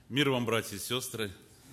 Мир вам, братья и сестры.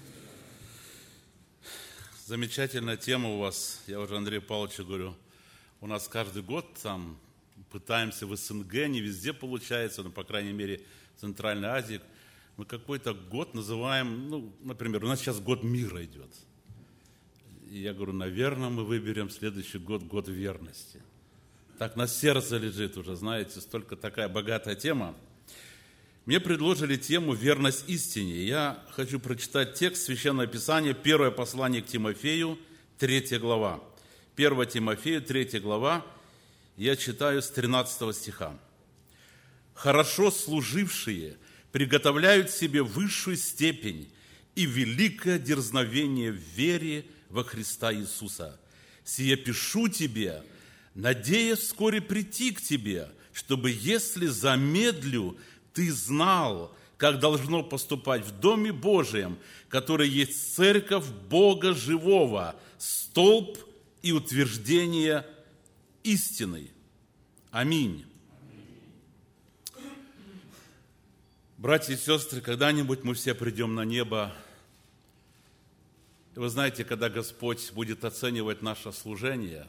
Замечательная тема у вас. Я уже Андрею Павловичу говорю, у нас каждый год там пытаемся в СНГ, не везде получается, но, по крайней мере, в Центральной Азии, мы какой-то год называем, например, у нас сейчас год мира идет. И я говорю, наверное, мы выберем следующий год, год верности. Так на сердце лежит уже, знаете, столько такая богатая тема. Мне предложили тему «Верность истине». Я хочу прочитать текст Священного Писания, первое послание к Тимофею, 3 глава. 1 Тимофею, 3 глава, я читаю с 13 стиха. «Хорошо служившие приготовляют себе высшую степень и великое дерзновение в вере во Христа Иисуса. Сие пишу тебе, надеясь вскоре прийти к тебе, чтобы, если замедлю, ты знал, как должно поступать в Доме Божием, который есть церковь Бога живого, столб и утверждение истины. Аминь». Братья и сестры, когда-нибудь мы все придем на небо. И вы знаете, когда Господь будет оценивать наше служение,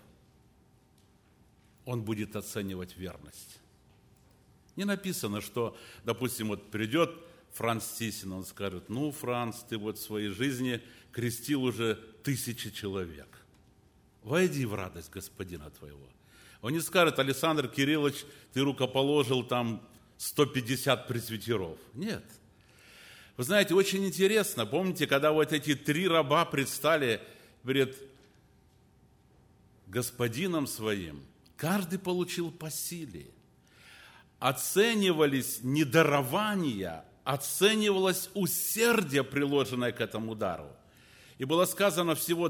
Он будет оценивать верность. Не написано, что, допустим, вот придет Франц Тисин, он скажет, Франц, ты вот в своей жизни крестил уже 1000 человек. Войди в радость Господина твоего. Он не скажет, Александр Кириллович, ты рукоположил там 150 пресвитеров. Нет. Вы знаете, очень интересно, помните, когда вот эти 3 раба предстали перед Господином своим, каждый получил по силе. Оценивались не дарования, оценивалось усердие, приложенное к этому дару. И было сказано всего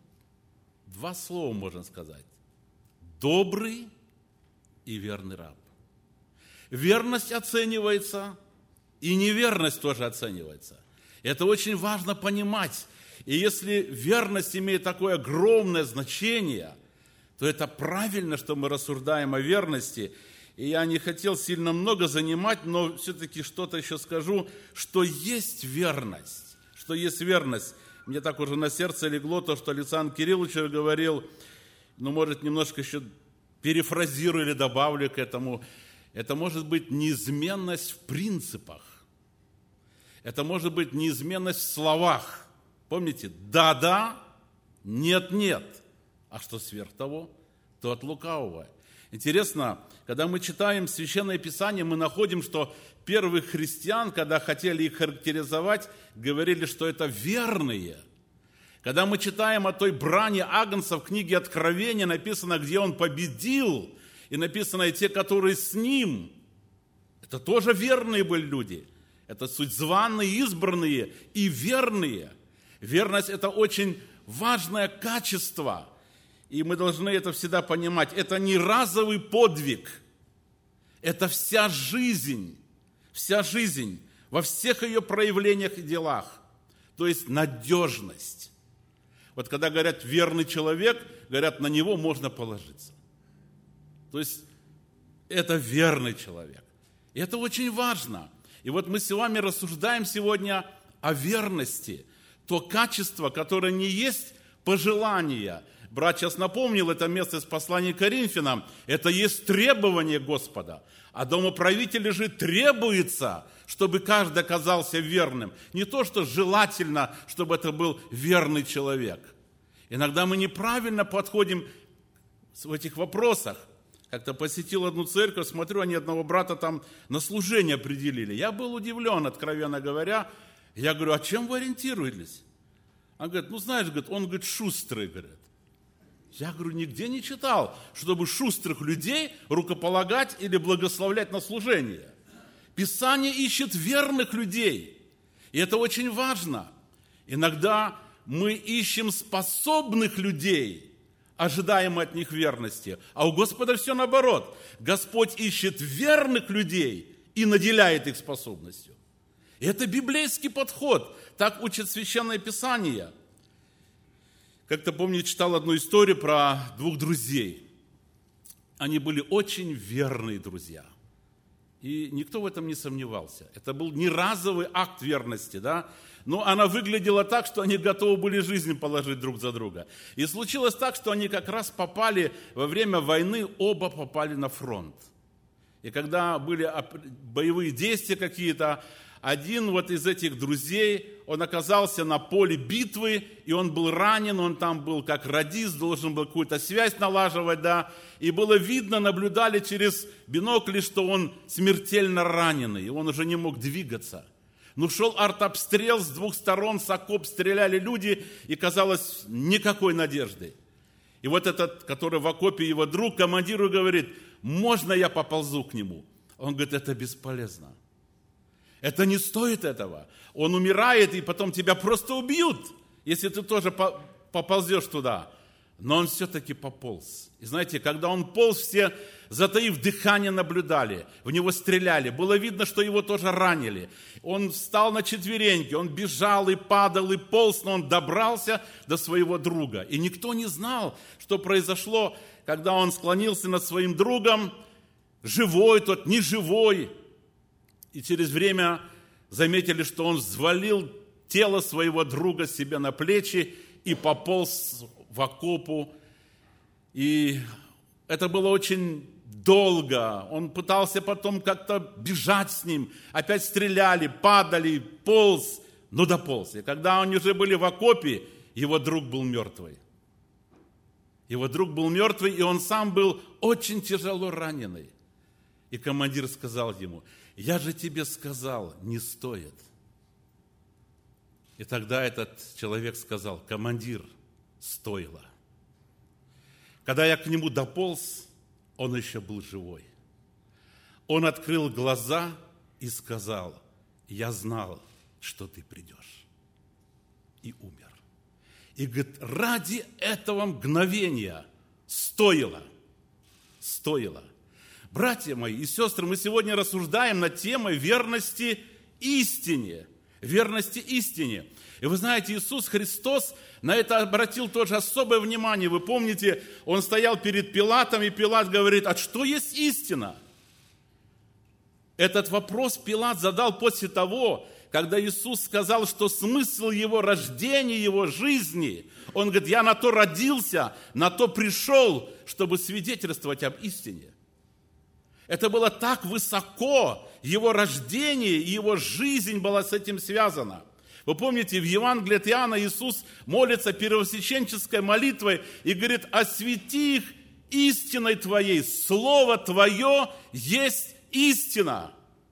2 слова, можно сказать. Добрый и верный раб. Верность оценивается, и неверность тоже оценивается. Это очень важно понимать. И если верность имеет такое огромное значение, то это правильно, что мы рассуждаем о верности. И я не хотел сильно много занимать, но все-таки что-то еще скажу, что есть верность. Что есть верность. Мне так уже на сердце легло то, что Александр Кириллович говорил, может, немножко еще перефразирую или добавлю к этому. Это может быть неизменность в принципах. Это может быть неизменность в словах. Помните, да-да, нет-нет. А что сверх того, то от лукавого. Интересно, когда мы читаем Священное Писание, мы находим, что первых христиан, когда хотели их характеризовать, говорили, что это верные. Когда мы читаем о той брани Агнца в книге Откровения, написано, где он победил, и написано, и те, которые с ним, это тоже верные были люди. Это суть званые, избранные и верные. Верность – это очень важное качество. И мы должны это всегда понимать. Это не разовый подвиг. Это вся жизнь во всех ее проявлениях и делах. То есть надежность. Вот когда говорят «верный человек», говорят, на него можно положиться. То есть это верный человек. И это очень важно. И вот мы с вами рассуждаем сегодня о верности. То качество, которое не есть пожелание. Брат сейчас напомнил это место из послания к Коринфянам. Это есть требование Господа. А домоправителю же требуется, чтобы каждый оказался верным. Не то, что желательно, чтобы это был верный человек. Иногда мы неправильно подходим в этих вопросах. Как-то посетил одну церковь, смотрю, они одного брата там на служение определили. Я был удивлен, откровенно говоря. Я говорю, а чем вы ориентируетесь? Он говорит, он шустрый, говорит. Я говорю, нигде не читал, чтобы шустрых людей рукополагать или благословлять на служение. Писание ищет верных людей. И это очень важно. Иногда мы ищем способных людей, ожидаем от них верности. А у Господа все наоборот. Господь ищет верных людей и наделяет их способностью. И это библейский подход. Так учит Священное Писание. Как-то, помню, читал одну историю про 2 друзей. Они были очень верные друзья. И никто в этом не сомневался. Это был не разовый акт верности, да? Но она выглядела так, что они готовы были жизнь положить друг за друга. И случилось так, что они как раз попали во время войны, оба попали на фронт. И когда были боевые действия какие-то, один вот из этих друзей, он оказался на поле битвы, и он был ранен, он там был как радист, должен был какую-то связь налаживать, да, и было видно, наблюдали через бинокли, что он смертельно раненый, и он уже не мог двигаться. Но шел артобстрел с двух сторон, с окоп стреляли люди, и казалось, никакой надежды. И вот этот, который в окопе, его друг, командиру говорит: можно я поползу к нему? Он говорит: это бесполезно. Это не стоит этого. Он умирает, и потом тебя просто убьют, если ты тоже поползешь туда. Но он все-таки пополз. И знаете, когда он полз, все, затаив дыхание, наблюдали. В него стреляли. Было видно, что его тоже ранили. Он встал на четвереньки, он бежал и падал, и полз, но он добрался до своего друга. И никто не знал, что произошло, когда он склонился над своим другом. Живой тот, не живой. И через время заметили, что он взвалил тело своего друга себе на плечи и пополз в окопу. И это было очень долго. Он пытался потом как-то бежать с ним. Опять стреляли, падали, полз, но дополз. И когда они уже были в окопе, его друг был мертвый. Его друг был мертвый, и он сам был очень тяжело раненый. И командир сказал ему: я же тебе сказал, не стоит. И тогда этот человек сказал: командир, стоило. Когда я к нему дополз, он еще был живой. Он открыл глаза и сказал: я знал, что ты придешь. И умер. И говорит, ради этого мгновения стоило. Стоило. Братья мои и сестры, мы сегодня рассуждаем над темой верности истине. Верности истине. И вы знаете, Иисус Христос на это обратил тоже особое внимание. Вы помните, Он стоял перед Пилатом, и Пилат говорит: а что есть истина? Этот вопрос Пилат задал после того, когда Иисус сказал, что смысл Его рождения, Его жизни, Он говорит: я на то родился, на то пришел, чтобы свидетельствовать об истине. Это было так высоко, Его рождение и Его жизнь была с этим связана. Вы помните, в Евангелии от Иоанна Иисус молится первосвященческой молитвой и говорит: освети их истиной Твоей, Слово Твое есть истина.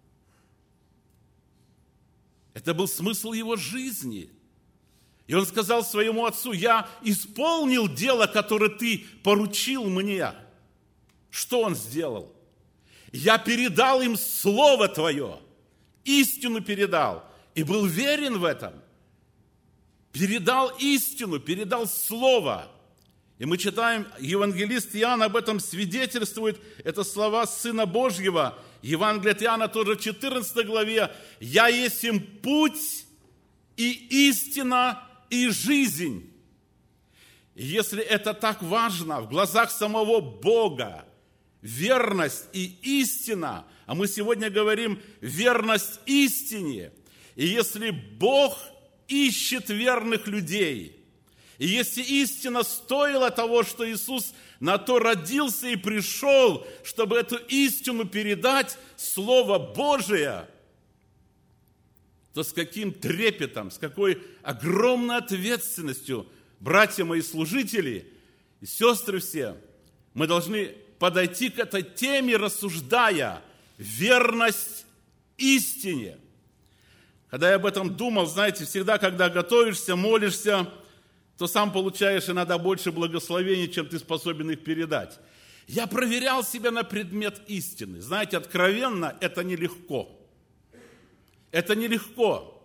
Это был смысл Его жизни. И Он сказал своему Отцу: я исполнил дело, которое Ты поручил мне. Что Он сделал? Я передал им Слово Твое, истину передал, и был верен в этом. Передал истину, передал Слово. И мы читаем, евангелист Иоанн об этом свидетельствует, это слова Сына Божьего. Евангелие от Иоанна тоже в 14 главе. «Я есть им путь и истина и жизнь». И если это так важно в глазах самого Бога, верность и истина, а мы сегодня говорим верность истине, и если Бог ищет верных людей, и если истина стоила того, что Иисус на то родился и пришел, чтобы эту истину передать, Слово Божие, то с каким трепетом, с какой огромной ответственностью, братья мои служители и сестры все, мы должны подойти к этой теме, рассуждая верность истине. Когда я об этом думал, знаете, всегда, когда готовишься, молишься, то сам получаешь иногда больше благословений, чем ты способен их передать. Я проверял себя на предмет истины. Знаете, откровенно, это нелегко. Это нелегко.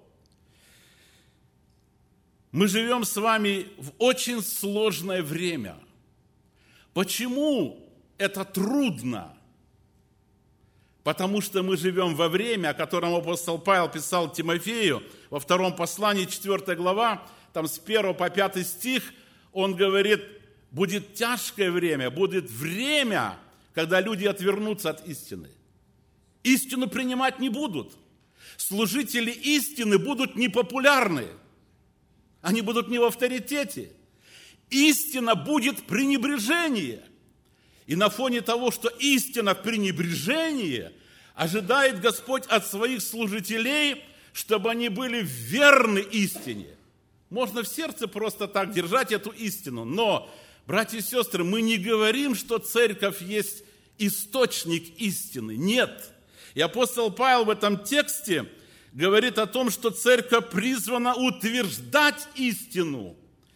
Мы живем с вами в очень сложное время. Почему это трудно? Потому что мы живем во время, о котором апостол Павел писал Тимофею во 2 послании, 4 глава, там с 1 по 5 стих, он говорит: будет тяжкое время, будет время, когда люди отвернутся от истины. Истину принимать не будут. Служители истины будут непопулярны. Они будут не в авторитете. Истина будет пренебрежение. И на фоне того, что истина в пренебрежении, ожидает Господь от своих служителей, чтобы они были верны истине. Можно в сердце просто так держать эту истину. Но, братья и сестры, мы не говорим, что церковь есть источник истины. Нет. И апостол Павел в этом тексте говорит о том, что церковь призвана утверждать истину.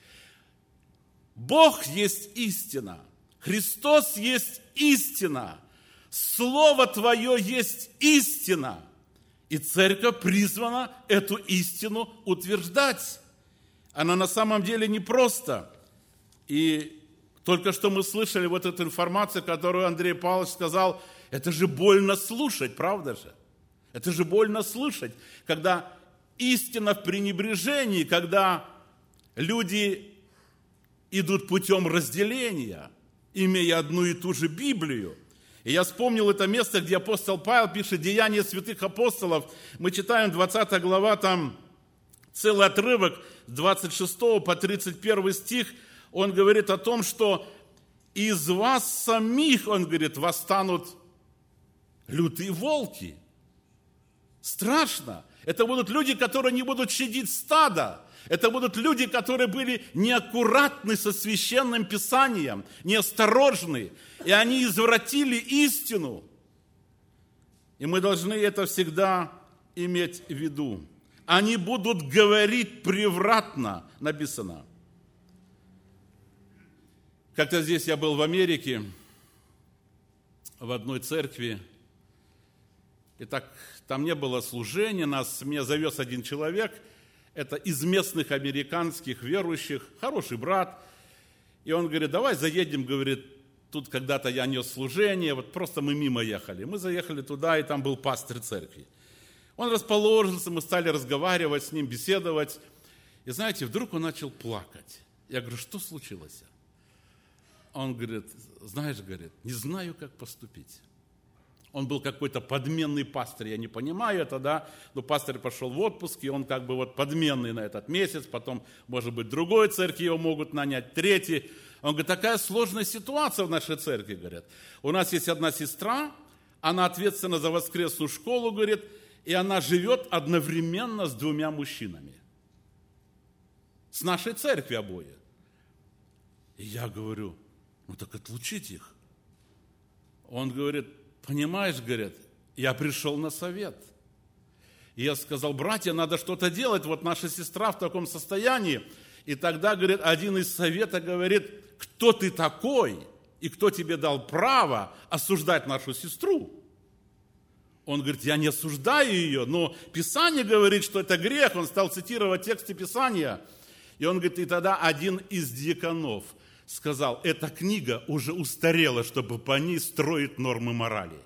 Бог есть истина. Христос есть истина. Слово Твое есть истина. И церковь призвана эту истину утверждать. Она на самом деле непроста. И только что мы слышали вот эту информацию, которую Андрей Павлович сказал, это же больно слушать, правда же? Это же больно слышать, когда истина в пренебрежении, когда люди идут путем разделения, имея одну и ту же Библию. И я вспомнил это место, где апостол Павел пишет «Деяния святых апостолов». Мы читаем 20 глава, там целый отрывок с 26 по 31 стих. Он говорит о том, что из вас самих, он говорит, восстанут лютые волки. Страшно. Это будут люди, которые не будут щадить стадо. Это будут люди, которые были неаккуратны со священным писанием, неосторожны. И они извратили истину. И мы должны это всегда иметь в виду. Они будут говорить превратно, написано. Как-то здесь я был в Америке, в одной церкви. И так там не было служения, меня завез один человек, это из местных американских верующих, хороший брат. И он говорит, давай заедем, говорит, тут когда-то я нес служение, вот просто мы мимо ехали. Мы заехали туда, и там был пастырь церкви. Он расположился, мы стали разговаривать с ним, беседовать. И знаете, вдруг он начал плакать. Я говорю, что случилось? Он говорит, знаешь, говорит, не знаю, как поступить. Он был какой-то подменный пастырь, я не понимаю это, да, но пастырь пошел в отпуск, и он как бы вот подменный на этот месяц, потом, может быть, другой церкви его могут нанять, третий. Он говорит, такая сложная ситуация в нашей церкви, говорят. У нас есть одна сестра, она ответственна за воскресную школу, говорит, и она живет одновременно с двумя мужчинами. С нашей церкви обои. И я говорю, ну так отлучить их. Он говорит, понимаешь, говорит, я пришел на совет. И я сказал, братья, надо что-то делать, вот наша сестра в таком состоянии. И тогда, говорит, один из совета говорит, кто ты такой и кто тебе дал право осуждать нашу сестру? Он говорит, я не осуждаю ее, но Писание говорит, что это грех. Он стал цитировать тексты Писания. И он говорит, и тогда один из диаконов сказал, эта книга уже устарела, чтобы по ней строить нормы морали.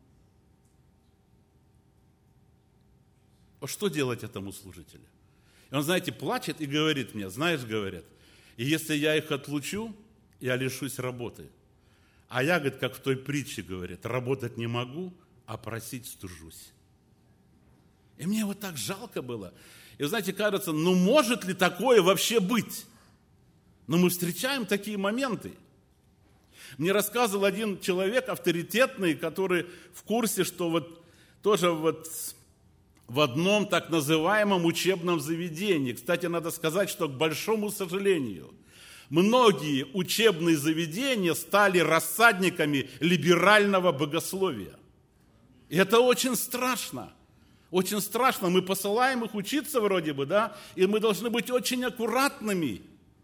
А что делать этому служителю? И он, знаете, плачет и говорит мне, знаешь, говорит, и если я их отлучу, я лишусь работы. А я, говорит, как в той притче, говорит, работать не могу, а просить стыжусь. И мне вот так жалко было. И, знаете, кажется, ну может ли такое вообще быть? Но мы встречаем такие моменты. Мне рассказывал один человек авторитетный, который в курсе, что вот тоже вот в одном так называемом учебном заведении. Кстати, надо сказать, что, к большому сожалению, многие учебные заведения стали рассадниками либерального богословия. И это очень страшно. Очень страшно. Мы посылаем их учиться вроде бы, да, и мы должны быть очень аккуратными,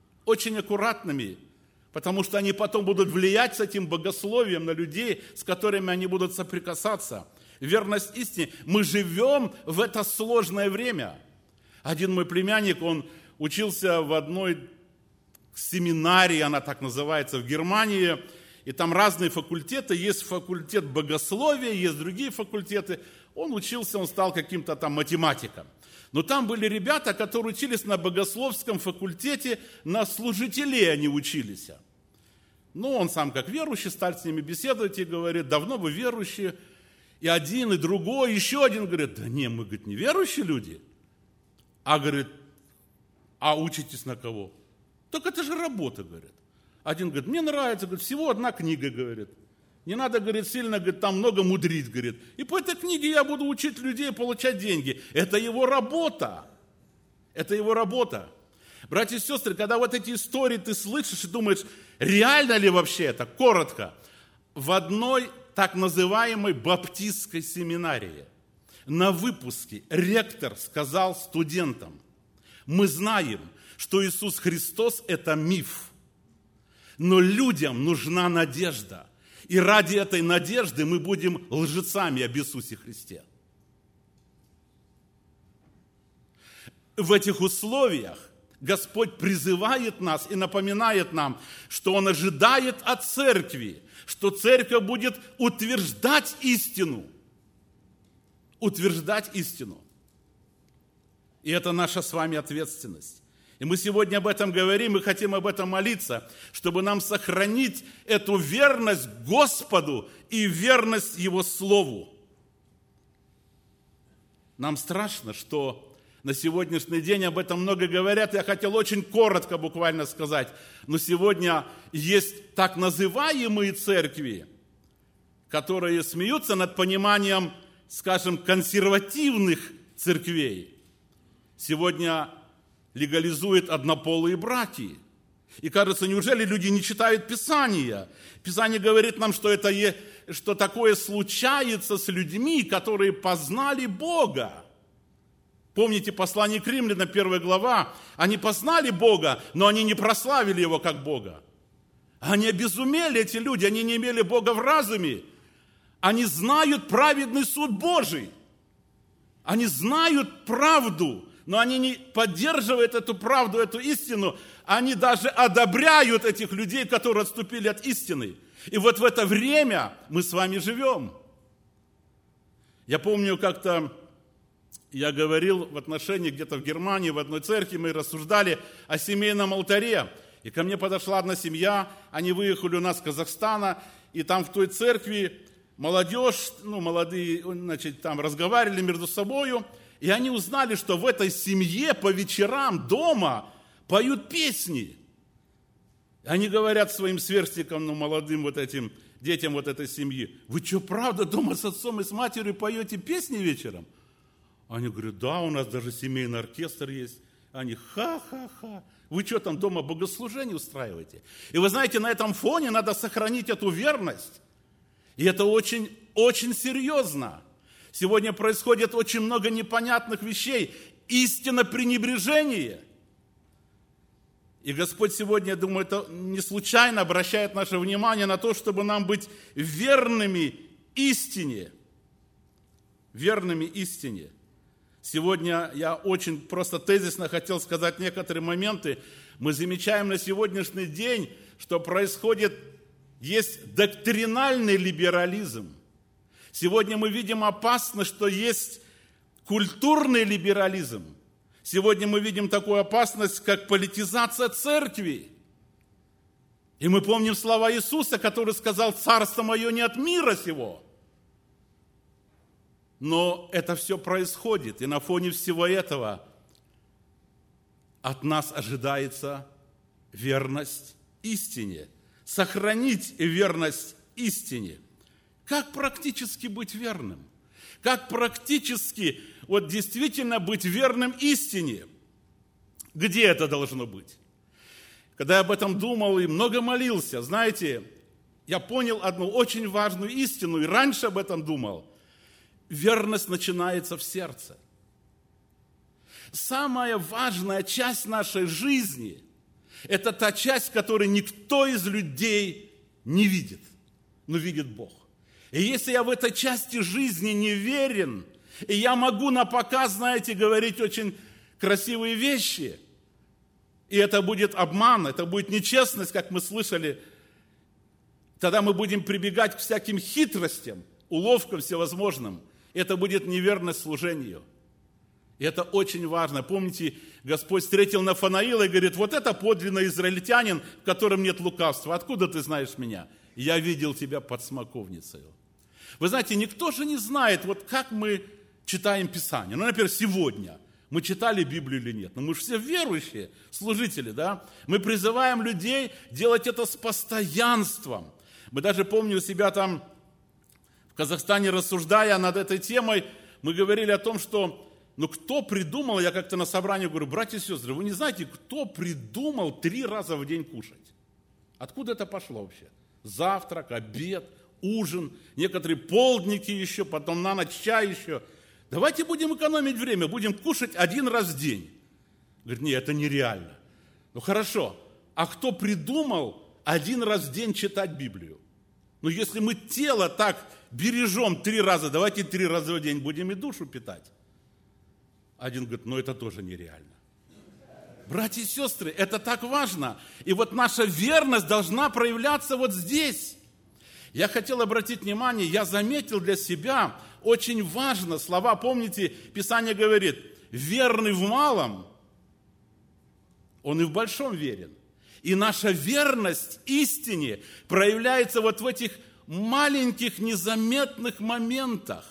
потому что они потом будут влиять с этим богословием на людей, с которыми они будут соприкасаться. Верность истине. Мы живем в это сложное время. Один мой племянник, он учился в одной семинарии, она так называется, в Германии, и там разные факультеты, есть факультет богословия, есть другие факультеты. Он учился, он стал каким-то там математиком. Но там были ребята, которые учились на богословском факультете, на служителей они учились. Ну, он сам как верующий стал с ними беседовать и говорит, давно вы верующие. И один, и другой, еще один говорит, да не, мы, говорит, неверующие люди. А, говорит, а учитесь на кого? Так это же работа, говорит. Один говорит, мне нравится, говорит, всего одна книга, говорит. Не надо, говорит, сильно, говорит, там много мудрить, говорит. И по этой книге я буду учить людей получать деньги. Это его работа. Это его работа. Братья и сестры, когда вот эти истории ты слышишь и думаешь, реально ли вообще это? Коротко. В одной так называемой баптистской семинарии на выпуске ректор сказал студентам, мы знаем, что Иисус Христос – это миф, но людям нужна надежда. И ради этой надежды мы будем лжецами об Иисусе Христе. В этих условиях Господь призывает нас и напоминает нам, что Он ожидает от церкви, что церковь будет утверждать истину. Утверждать истину. И это наша с вами ответственность. И мы сегодня об этом говорим, мы хотим об этом молиться, чтобы нам сохранить эту верность Господу и верность Его Слову. Нам страшно, что на сегодняшний день об этом много говорят. Я хотел очень коротко буквально сказать. Но сегодня есть так называемые церкви, которые смеются над пониманием, скажем, консервативных церквей. Сегодня легализуют однополые браки. И кажется, неужели люди не читают Писание? Писание говорит нам, что что такое случается с людьми, которые познали Бога. Помните послание к Римлянам, 1 глава? Они познали Бога, но они не прославили Его как Бога. Они обезумели, эти люди, они не имели Бога в разуме. Они знают праведный суд Божий. Они знают правду, но они не поддерживают эту правду, эту истину. Они даже одобряют этих людей, которые отступили от истины. И вот в это время мы с вами живем. Я помню, как-то я говорил в отношении где-то в Германии, в одной церкви, мы рассуждали о семейном алтаре. И ко мне подошла одна семья, они выехали у нас с Казахстана, и там в той церкви молодежь, молодые, значит, там разговаривали между собою, и они узнали, что в этой семье по вечерам дома поют песни. Они говорят своим сверстникам, молодым вот этим детям вот этой семьи, вы что, правда дома с отцом и с матерью поете песни вечером? Они говорят, да, у нас даже семейный оркестр есть. Они, ха-ха-ха, вы что там дома богослужение устраиваете? И вы знаете, на этом фоне надо сохранить эту верность. И это очень, очень серьезно. Сегодня происходит очень много непонятных вещей. Истинно пренебрежение. И Господь сегодня, я думаю, это не случайно обращает наше внимание на то, чтобы нам быть верными истине. Верными истине. Сегодня я очень просто тезисно хотел сказать некоторые моменты. Мы замечаем на сегодняшний день, что есть доктринальный либерализм. Сегодня мы видим опасность, что есть культурный либерализм. Сегодня мы видим такую опасность, как политизация церкви. И мы помним слова Иисуса, который сказал, «Царство мое не от мира сего». Но это все происходит, и на фоне всего этого от нас ожидается верность истине. Сохранить верность истине. Как практически быть верным? Как практически действительно быть верным истине? Где это должно быть? Когда я об этом думал и много молился, знаете, я понял одну очень важную истину, и раньше об этом думал. Верность начинается в сердце. Самая важная часть нашей жизни – это та часть, которую никто из людей не видит, но видит Бог. И если я в этой части жизни не верен, и я могу напоказ, знаете, говорить очень красивые вещи, и это будет обман, это будет нечестность, как мы слышали, тогда мы будем прибегать к всяким хитростям, уловкам всевозможным. Это будет неверность служению. И это очень важно. Помните, Господь встретил Нафанаила и говорит, вот это подлинный израильтянин, в котором нет лукавства. Откуда ты знаешь меня? Я видел тебя под смоковницей. Вы знаете, никто же не знает, вот как мы читаем Писание. Ну, например, сегодня мы читали Библию или нет. Но мы же все верующие, служители, да? Мы призываем людей делать это с постоянством. Мы даже, помню, у себя там в Казахстане, рассуждая над этой темой, мы говорили о том, что, кто придумал, я как-то на собрании говорю, братья и сестры, вы не знаете, кто придумал 3 раза в день кушать? Откуда это пошло вообще? Завтрак, обед, ужин, некоторые полдники еще, потом на ночь чай еще. Давайте будем экономить время, будем кушать 1 раз в день. Говорит, нет, это нереально. Ну хорошо, а кто придумал 1 раз в день читать Библию? Если мы тело так бережем 3 раза, давайте 3 раза в день будем и душу питать. Один говорит, это тоже нереально. Братья и сестры, это так важно. И вот наша верность должна проявляться вот здесь. Я хотел обратить внимание, я заметил для себя, очень важно, слова, помните, Писание говорит, верный в малом, он и в большом верен. И наша верность истине проявляется вот в этих маленьких незаметных моментах.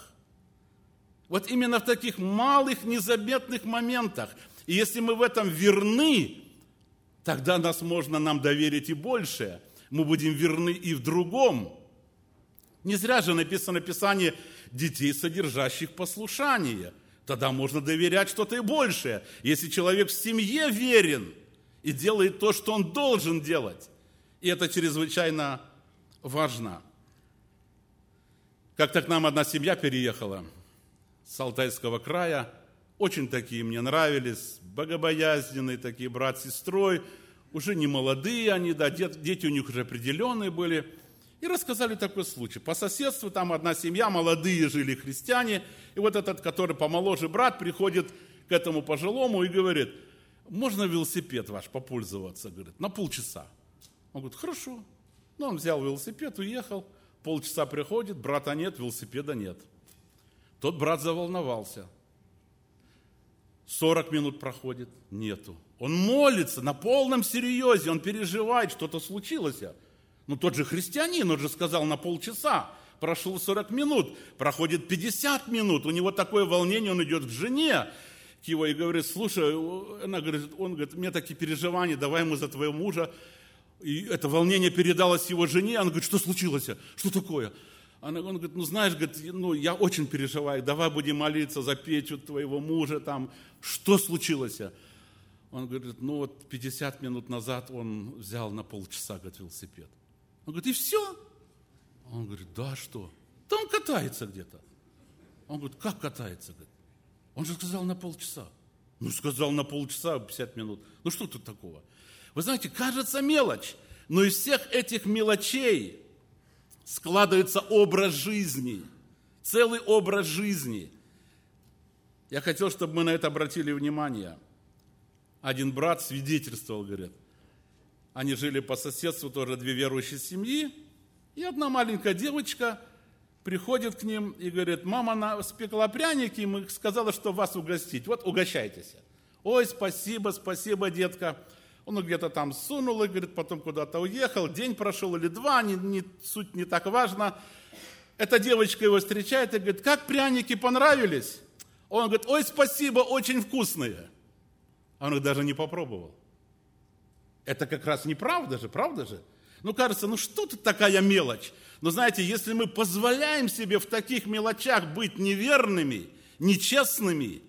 Вот именно в таких малых незаметных моментах. И если мы в этом верны, тогда нам доверить и большее. Мы будем верны и в другом. Не зря же написано в Писании детей, содержащих послушание. Тогда можно доверять что-то и большее. Если человек в семье верен и делает то, что он должен делать. И это чрезвычайно важно. Как-то к нам одна семья переехала с Алтайского края. Очень такие мне нравились, богобоязненные такие, брат с сестрой. Уже не молодые они, да, дети у них уже определенные были. И рассказали такой случай. По соседству там одна семья, молодые жили христиане. И вот этот, который помоложе брат, приходит к этому пожилому и говорит, можно велосипед ваш попользоваться? Говорит, на полчаса. Он говорит, хорошо. Он взял велосипед, уехал. Полчаса приходит, брата нет, велосипеда нет. Тот брат заволновался. 40 минут проходит, нету. Он молится на полном серьезе, он переживает, что-то случилось. Тот же христианин, он же сказал на полчаса. Прошло 40 минут, проходит 50 минут, у него такое волнение, он идет к жене к его и говорит, слушай, он говорит, у меня такие переживания, давай мы за твоего мужа. И это волнение передалось его жене, она говорит, что случилось? Что такое? Он говорит, знаешь, я очень переживаю, давай будем молиться за Петю, твоего мужа, там, что случилось? Он говорит, 50 минут назад он взял на полчаса, велосипед. Он говорит, и все? Он говорит, да, что? Да он катается где-то. Он говорит, как катается? Он же сказал на полчаса. Сказал на полчаса, 50 минут. Что тут такого? Вы знаете, кажется мелочь, но из всех этих мелочей складывается образ жизни, целый образ жизни. Я хотел, чтобы мы на это обратили внимание. Один брат свидетельствовал, говорит, они жили по соседству, тоже 2 верующие семьи, и одна маленькая девочка приходит к ним и говорит, мама спекла пряники, и сказала, что вас угостить, вот угощайтесь. Ой, спасибо, детка. Он где-то там сунул, и, говорит, потом куда-то уехал, день прошел или 2, суть не так важно. Эта девочка его встречает и говорит, как пряники, понравились? Он говорит, ой, спасибо, очень вкусные. А он их даже не попробовал. Это как раз неправда же, правда же? Кажется, что тут такая мелочь? Но знаете, если мы позволяем себе в таких мелочах быть неверными, нечестными,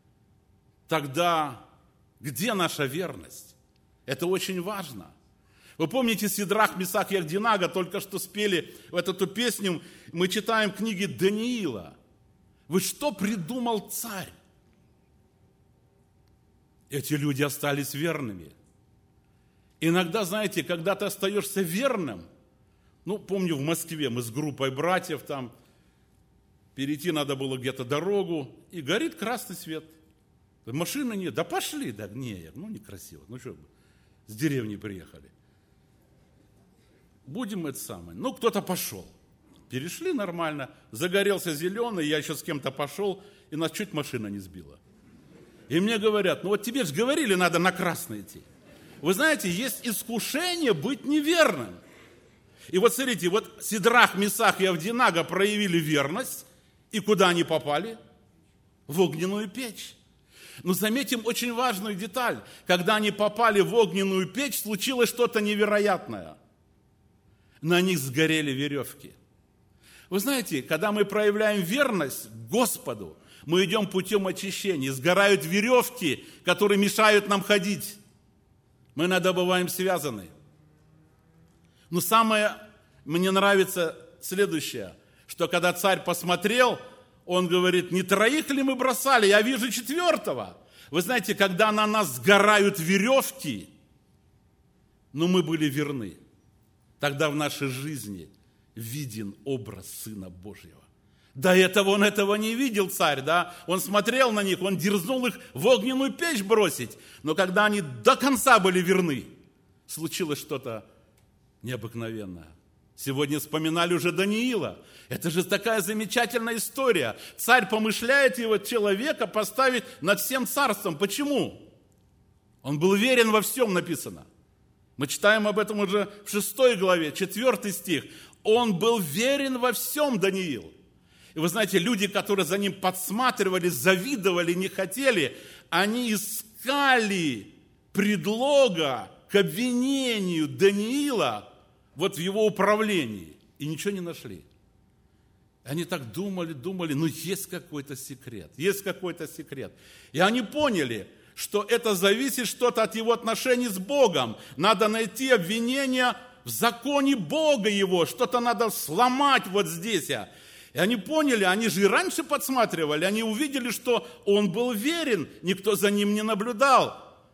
тогда где наша верность? Это очень важно. Вы помните Сидрах, Месах и Авденаго, только что спели эту песню, мы читаем книги Даниила. Вы что придумал царь? Эти люди остались верными. Иногда, знаете, когда ты остаешься верным, помню, в Москве мы с группой братьев там, перейти надо было где-то дорогу, и горит красный свет. Машины нет, да пошли, да, некрасиво, что, с деревни приехали. Будем это самое. Кто-то пошел. Перешли нормально, загорелся зеленый, я еще с кем-то пошел, и нас чуть машина не сбила. И мне говорят, тебе же говорили, надо на красный идти. Вы знаете, есть искушение быть неверным. И вот смотрите, вот Сидрах, Месах и Авдинага проявили верность, и куда они попали? В огненную печь. Но заметим очень важную деталь. Когда они попали в огненную печь, случилось что-то невероятное. На них сгорели веревки. Вы знаете, когда мы проявляем верность Господу, мы идем путем очищения. Сгорают веревки, которые мешают нам ходить. Мы иногда бываем связаны. Но самое мне нравится следующее, что когда царь посмотрел, он говорит, не 3 ли мы бросали, я вижу 4-го. Вы знаете, когда на нас сгорают веревки, но мы были верны, тогда в нашей жизни виден образ Сына Божьего. До этого он этого не видел, царь, да? Он смотрел на них, он дерзнул их в огненную печь бросить. Но когда они до конца были верны, случилось что-то необыкновенное. Сегодня вспоминали уже Даниила. Это же такая замечательная история. Царь помышляет его человека поставить над всем царством. Почему? Он был верен во всем, написано. Мы читаем об этом уже в 6 главе, 4 стих. Он был верен во всем, Даниил. И вы знаете, люди, которые за ним подсматривали, завидовали, не хотели, они искали предлога к обвинению Даниила вот в его управлении. И ничего не нашли. Они так думали, но есть какой-то секрет. Есть какой-то секрет. И они поняли, что это зависит что-то от его отношений с Богом. Надо найти обвинение в законе Бога его. Что-то надо сломать вот здесь. И они поняли, они же и раньше подсматривали, они увидели, что он был верен, никто за ним не наблюдал.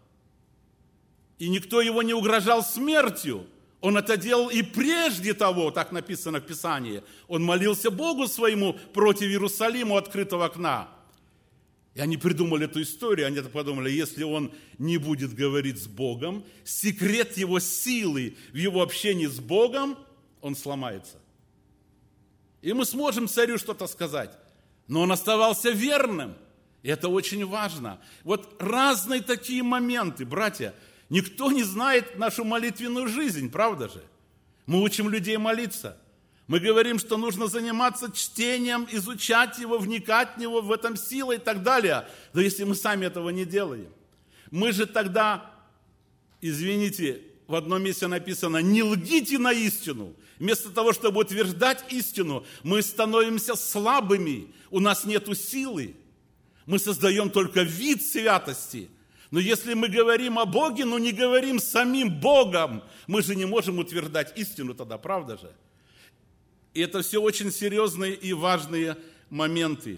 И никто его не угрожал смертью. Он это делал и прежде того, так написано в Писании. Он молился Богу своему против Иерусалима у открытого окна. И они придумали эту историю, они подумали, если он не будет говорить с Богом, секрет его силы в его общении с Богом, он сломается. И мы сможем царю что-то сказать. Но он оставался верным. И это очень важно. Вот разные такие моменты, братья. Никто не знает нашу молитвенную жизнь, правда же? Мы учим людей молиться. Мы говорим, что нужно заниматься чтением, изучать его, вникать в него, в этом сила и так далее. Но если мы сами этого не делаем, мы же тогда, извините, в одном месте написано, не лгите на истину. Вместо того, чтобы утверждать истину, мы становимся слабыми, у нас нет силы. Мы создаем только вид святости. Но если мы говорим о Боге, но не говорим самим Богом, мы же не можем утверждать истину тогда, правда же? И это все очень серьезные и важные моменты.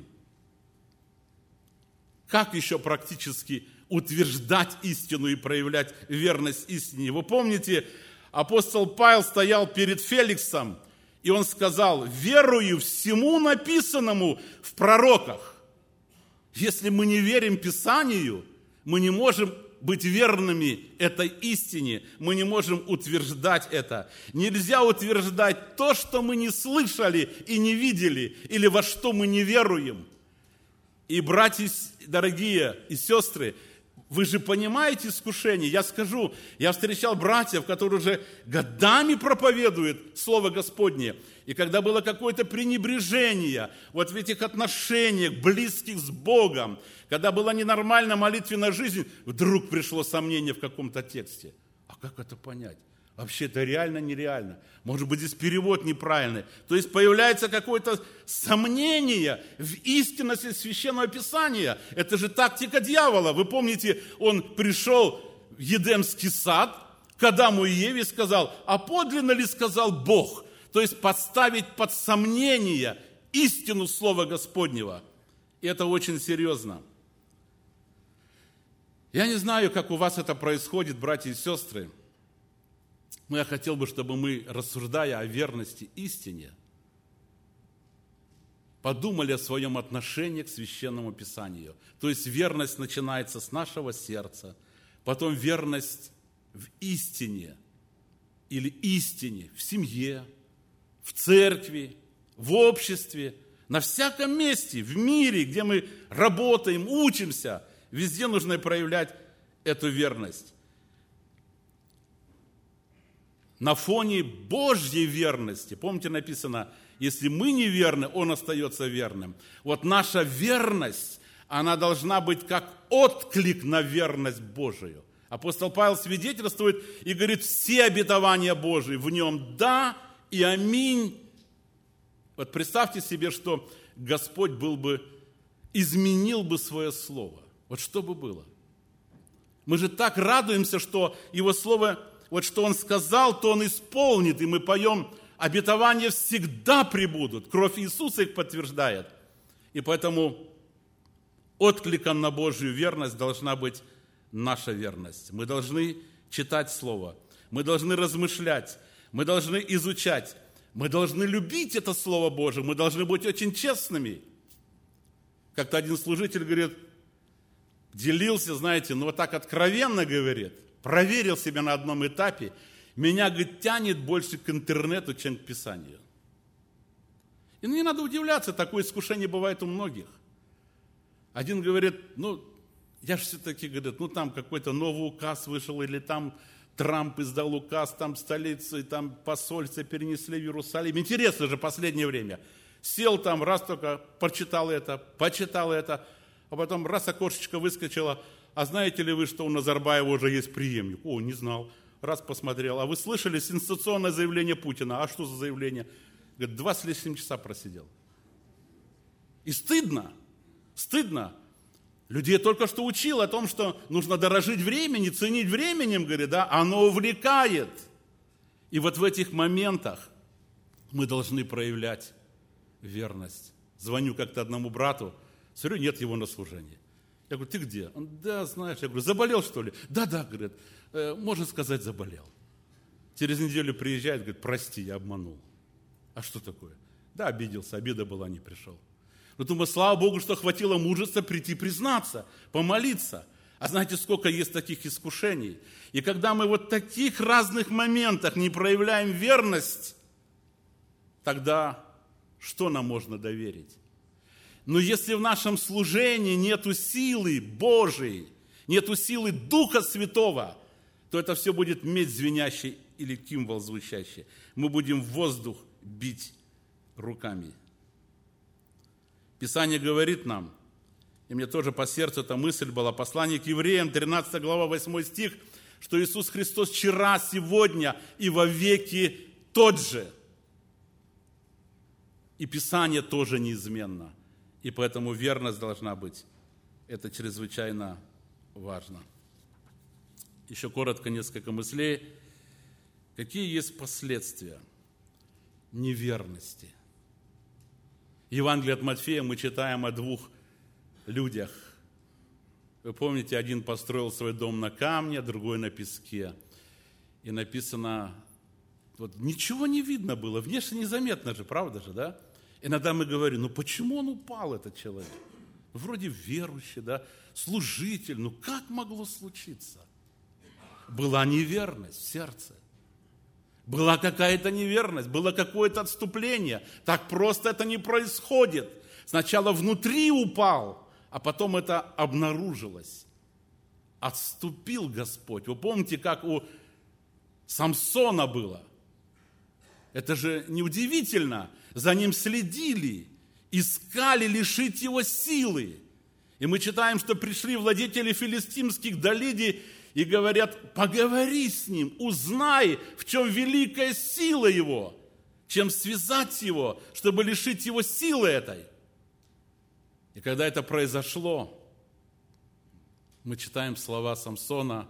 Как еще практически утверждать истину и проявлять верность истине? Вы помните, апостол Павел стоял перед Феликсом, и он сказал, верую всему написанному в пророках. Если мы не верим Писанию, мы не можем быть верными этой истине, мы не можем утверждать это. Нельзя утверждать то, что мы не слышали и не видели, или во что мы не веруем. И, братья дорогие и сестры, вы же понимаете искушение. Я скажу, я встречал братьев, которые уже годами проповедуют Слово Господне. И когда было какое-то пренебрежение вот в этих отношениях близких с Богом, когда была ненормальная молитвенная жизнь, вдруг пришло сомнение в каком-то тексте. А как это понять? Вообще это реально, нереально. Может быть, здесь перевод неправильный. То есть появляется какое-то сомнение в истинности Священного Писания. Это же тактика дьявола. Вы помните, он пришел в Едемский сад к Адаму и Еве и сказал, а подлинно ли сказал Бог? То есть подставить под сомнение истину Слова Господнего. И это очень серьезно. Я не знаю, как у вас это происходит, братья и сестры. Но я хотел бы, чтобы мы, рассуждая о верности истине, подумали о своем отношении к Священному Писанию. То есть верность начинается с нашего сердца, потом верность в истине или истине в семье, в церкви, в обществе, на всяком месте, в мире, где мы работаем, учимся, везде нужно проявлять эту верность. на фоне Божьей верности. Помните, написано, если мы не верны, Он остается верным. Вот наша верность, она должна быть как отклик на верность Божию. Апостол Павел свидетельствует и говорит, все обетования Божии в Нем да и аминь. Вот представьте себе, что Господь изменил бы свое слово. Вот что бы было? Мы же так радуемся, что Его слово, вот что Он сказал, то Он исполнит. И мы поем, обетования всегда пребудут. Кровь Иисуса их подтверждает. И поэтому откликом на Божью верность должна быть наша верность. Мы должны читать Слово. Мы должны размышлять. Мы должны изучать. Мы должны любить это Слово Божие. Мы должны быть очень честными. Как-то один служитель говорит, делился, знаете, вот так откровенно говорит, проверил себя на одном этапе, меня, говорит, тянет больше к интернету, чем к Писанию. И не надо удивляться, такое искушение бывает у многих. Один говорит, я же все-таки, говорит, там какой-то новый указ вышел, или там Трамп издал указ, там столицы, там посольство перенесли в Иерусалим. Интересно же последнее время. Сел там, раз только почитал это, а потом раз окошечко выскочило, а знаете ли вы, что у Назарбаева уже есть преемник? О, не знал. Раз посмотрел. А вы слышали сенсационное заявление Путина? А что за заявление? Говорит, 2 с лишним часа просидел. И стыдно. Людей я только что учил о том, что нужно дорожить временем, ценить временем, говорит, да, оно увлекает. И вот в этих моментах мы должны проявлять верность. Звоню как-то одному брату, смотрю, нет его на служении. Я говорю, ты где? Он, да, знаешь, я говорю, заболел, что ли? Да, говорит, можно сказать, заболел. Через неделю приезжает, говорит, прости, я обманул. А что такое? Да, обиделся, обида была, не пришел. Но думаю, слава Богу, что хватило мужества прийти признаться, помолиться. А знаете, сколько есть таких искушений? И когда мы вот в таких разных моментах не проявляем верность, тогда что нам можно доверить? Но если в нашем служении нету силы Божией, нету силы Духа Святого, то это все будет медь звенящий или кимвол звучащий. Мы будем в воздух бить руками. Писание говорит нам, и мне тоже по сердцу эта мысль была, послание к евреям, 13 глава, 8 стих, что Иисус Христос вчера, сегодня и во веки тот же. И Писание тоже неизменно. И поэтому верность должна быть. Это чрезвычайно важно. Еще коротко несколько мыслей. Какие есть последствия неверности? В Евангелии от Матфея мы читаем о 2 людях. Вы помните, один построил свой дом на камне, другой на песке. И написано, вот ничего не видно было, внешне незаметно же, правда же, да? Иногда мы говорим, почему он упал, этот человек? Вроде верующий, да, служитель, как могло случиться? Была неверность в сердце. Была какая-то неверность, было какое-то отступление. Так просто это не происходит. Сначала внутри упал, а потом это обнаружилось. Отступил Господь. Вы помните, как у Самсона было? Это же неудивительно. За ним следили, искали лишить его силы. И мы читаем, что пришли владетели филистимских к Далиде и говорят, поговори с ним, узнай, в чем великая сила его, чем связать его, чтобы лишить его силы этой. И когда это произошло, мы читаем слова Самсона,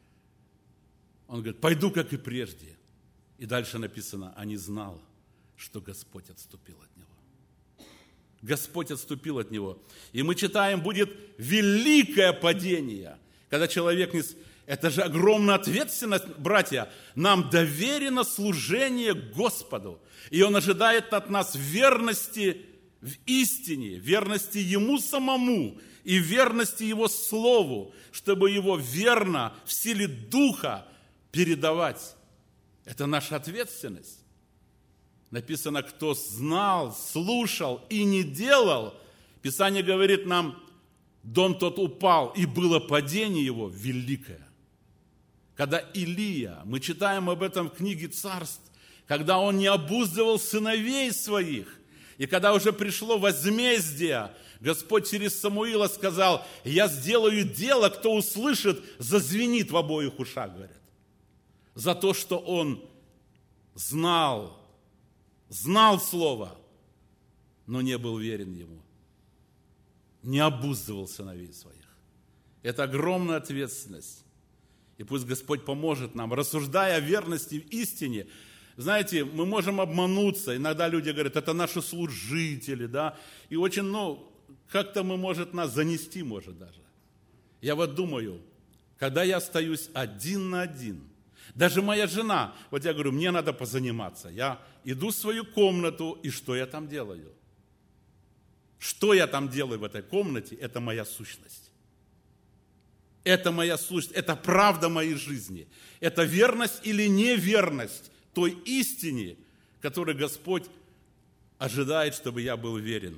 он говорит, пойду, как и прежде. И дальше написано, а не знал, что Господь отступил от него. Господь отступил от него. И мы читаем, будет великое падение, когда человек не... Это же огромная ответственность, братья. Нам доверено служение Господу. И Он ожидает от нас верности в истине, верности Ему самому и верности Его Слову, чтобы Его верно в силе Духа передавать. Это наша ответственность. Написано, кто знал, слушал и не делал. Писание говорит нам, дом тот упал, и было падение его великое. когда Илия, мы читаем об этом в книге Царств, когда он не обуздывал сыновей своих, и когда уже пришло возмездие, Господь через Самуила сказал: я сделаю дело, кто услышит, зазвенит в обоих ушах, говорят. За то, что он знал Слово, но не был верен ему, не обуздывал сыновей своих. Это огромная ответственность. И пусть Господь поможет нам, рассуждая о верности в истине. Знаете, мы можем обмануться. Иногда люди говорят: это наши служители, да, и очень, как-то нас занести может даже. Я вот думаю, когда я остаюсь один на один, даже моя жена, вот я говорю, мне надо позаниматься. Я иду в свою комнату, и что я там делаю? Что я там делаю в этой комнате? Это моя сущность. Это моя сущность, это правда моей жизни. Это верность или неверность той истине, которой Господь ожидает, чтобы я был верен.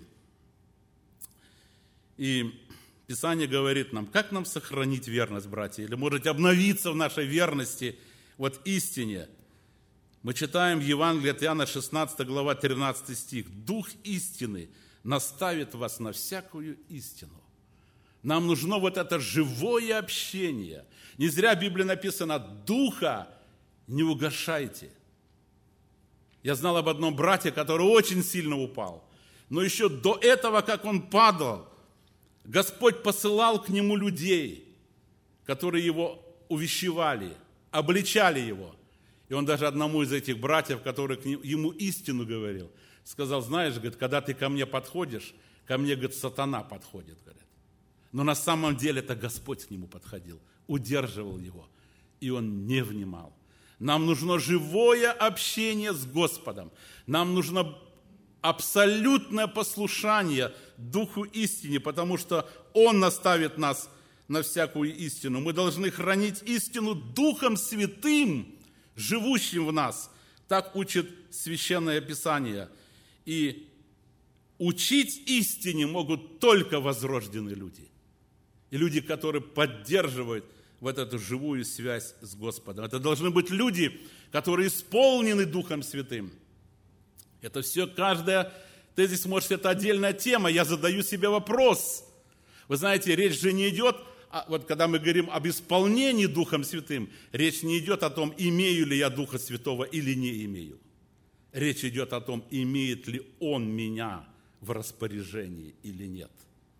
И Писание говорит нам, как нам сохранить верность, братья, или, может, обновиться в нашей верности, вот истине. Мы читаем в Евангелии от Иоанна, 16 глава, 13 стих. «Дух истины наставит вас на всякую истину». Нам нужно вот это живое общение. Не зря в Библии написано: «Духа не угашайте». Я знал об одном брате, который очень сильно упал. Но еще до этого, как он падал, Господь посылал к нему людей, которые его увещевали, обличали его. И он даже одному из этих братьев, который ему истину говорил, сказал: знаешь, говорит, когда ты ко мне подходишь, ко мне, говорит, сатана подходит, говорит. Но на самом деле это Господь к нему подходил, удерживал его, и он не внимал. Нам нужно живое общение с Господом. Нам нужно абсолютное послушание Духу истине, потому что Он наставит нас на всякую истину. Мы должны хранить истину Духом Святым, живущим в нас. Так учит Священное Писание. И учить истине могут только возрожденные люди. И люди, которые поддерживают вот эту живую связь с Господом. Это должны быть люди, которые исполнены Духом Святым. Это все, каждая тезис, может, это отдельная тема. Я задаю себе вопрос. Вы знаете, речь же не идет, вот когда мы говорим об исполнении Духом Святым, речь не идет о том, имею ли я Духа Святого или не имею. Речь идет о том, имеет ли Он меня в распоряжении или нет.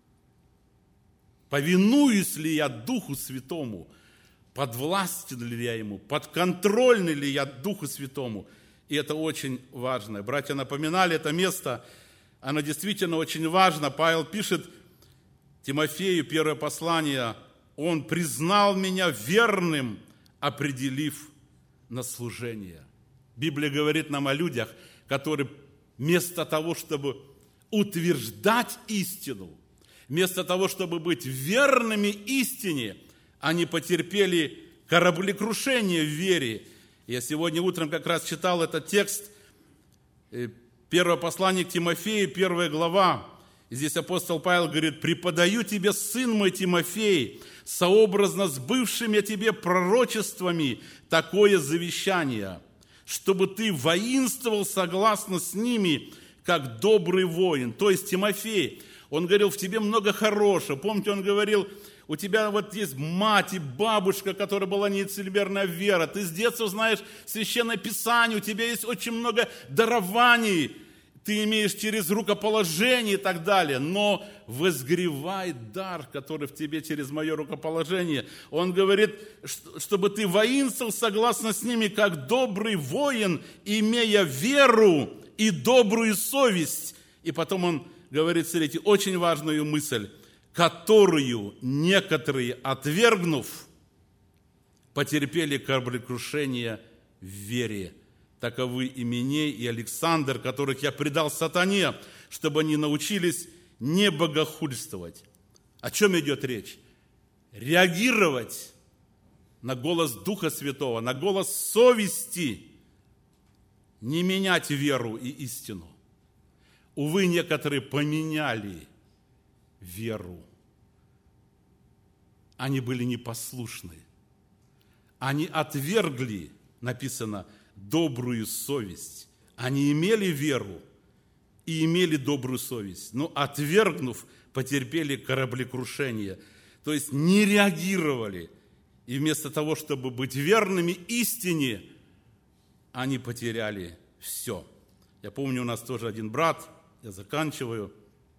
Повинуюсь ли я Духу Святому, подвластен ли я Ему, подконтрольный ли я Духу Святому. И это очень важно. Братья напоминали это место, оно действительно очень важно. Павел пишет Тимофею, первое послание: «Он признал меня верным, определив на служение». Библия говорит нам о людях, которые вместо того, чтобы утверждать истину, вместо того, чтобы быть верными истине, они потерпели кораблекрушение в вере. Я сегодня утром как раз читал этот текст, первое послание к Тимофею, 1 глава. И здесь апостол Павел говорит: «Преподаю тебе, сын мой Тимофей, сообразно с бывшими тебе пророчествами, такое завещание, чтобы ты воинствовал согласно с ними, как добрый воин». То есть Тимофей, он говорил: в тебе много хорошего. Помните, он говорил: у тебя вот есть мать и бабушка, которая была нецелеберная вера. Ты с детства знаешь Священное Писание, у тебя есть очень много дарований. Ты имеешь через рукоположение и так далее. Но возгревай дар, который в тебе через мое рукоположение. Он говорит, чтобы ты воинствовал согласно с ними, как добрый воин, имея веру и добрую совесть. И потом он говорит, смотрите, очень важную мысль, которую некоторые, отвергнув, потерпели кораблекрушение в вере. Таковы Именей и Александр, которых я предал сатане, чтобы они научились не богохульствовать. О чем идет речь? Реагировать на голос Духа Святого, на голос совести, не менять веру и истину. Увы, некоторые поменяли веру. Они были непослушны. Они отвергли, написано, добрую совесть. Они имели веру и имели добрую совесть, но отвергнув, потерпели кораблекрушение. То есть не реагировали. И вместо того, чтобы быть верными истине, они потеряли все. Я помню, у нас тоже один брат, я заканчиваю.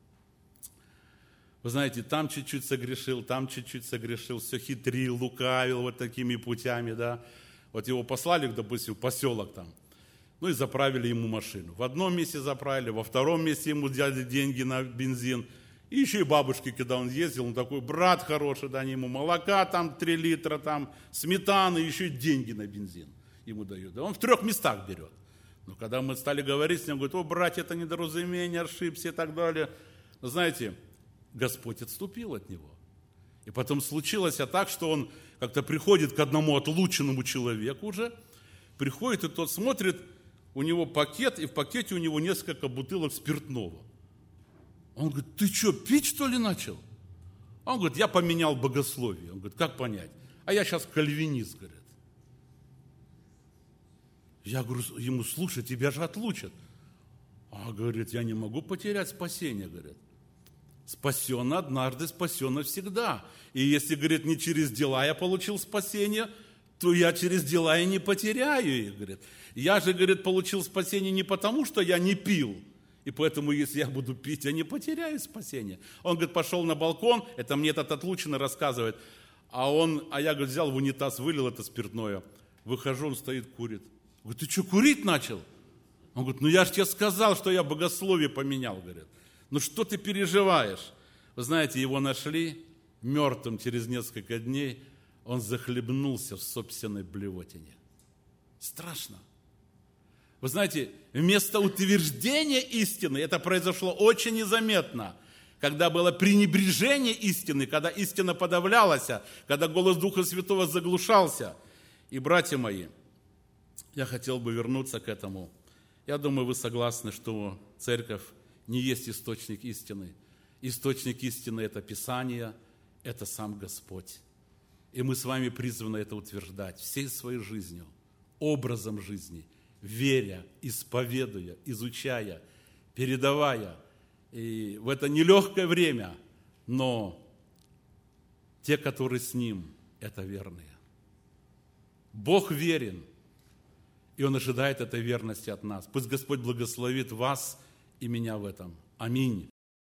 Вы знаете, там чуть-чуть согрешил, все хитрил, лукавил вот такими путями, да. Вот его послали, допустим, в поселок там, ну и заправили ему машину. В одном месте заправили, во втором месте ему дали деньги на бензин. И еще и бабушке, когда он ездил, он такой, брат хороший, да, они ему молока там 3 литра, там сметаны, еще и деньги на бензин ему дают. Да он в 3 местах берет. Но когда мы стали говорить с ним, говорит, о, братья, это недоразумение, ошибся и так далее. Но знаете, Господь отступил от него. И потом случилось так, что он как-то приходит к одному отлученному человеку уже, приходит, и тот смотрит, у него пакет, и в пакете у него несколько бутылок спиртного. Он говорит, ты что, пить что ли начал? Он говорит, я поменял богословие. Он говорит, как понять? А я сейчас кальвинист, говорит. Я говорю ему, слушай, тебя же отлучат. А говорит, я не могу потерять спасение, говорит. Спасен однажды, спасен навсегда. И если, говорит, не через дела я получил спасение, то я через дела и не потеряю их, говорит. Я же, говорит, получил спасение не потому, что я не пил, и поэтому, если я буду пить, я не потеряю спасение. Он, говорит, пошел на балкон, это мне этот отлученный рассказывает, а я, говорит, взял в унитаз, вылил это спиртное. Выхожу, он стоит, курит. Говорит, ты что, курить начал? Он говорит, ну я же тебе сказал, что я богословие поменял, говорит. Ну что ты переживаешь? Вы знаете, его нашли мертвым через несколько дней, он захлебнулся в собственной блевотине. Страшно. Вы знаете, вместо утверждения истины, это произошло очень незаметно, когда было пренебрежение истины, когда истина подавлялась, когда голос Духа Святого заглушался. И, братья мои, я хотел бы вернуться к этому. Я думаю, вы согласны, что церковь не есть источник истины. Источник истины – это Писание, это сам Господь. И мы с вами призваны это утверждать всей своей жизнью, образом жизни, веря, исповедуя, изучая, передавая. И в это нелегкое время, но те, которые с Ним, это верные. Бог верен, и Он ожидает этой верности от нас. Пусть Господь благословит вас и меня в этом. Аминь.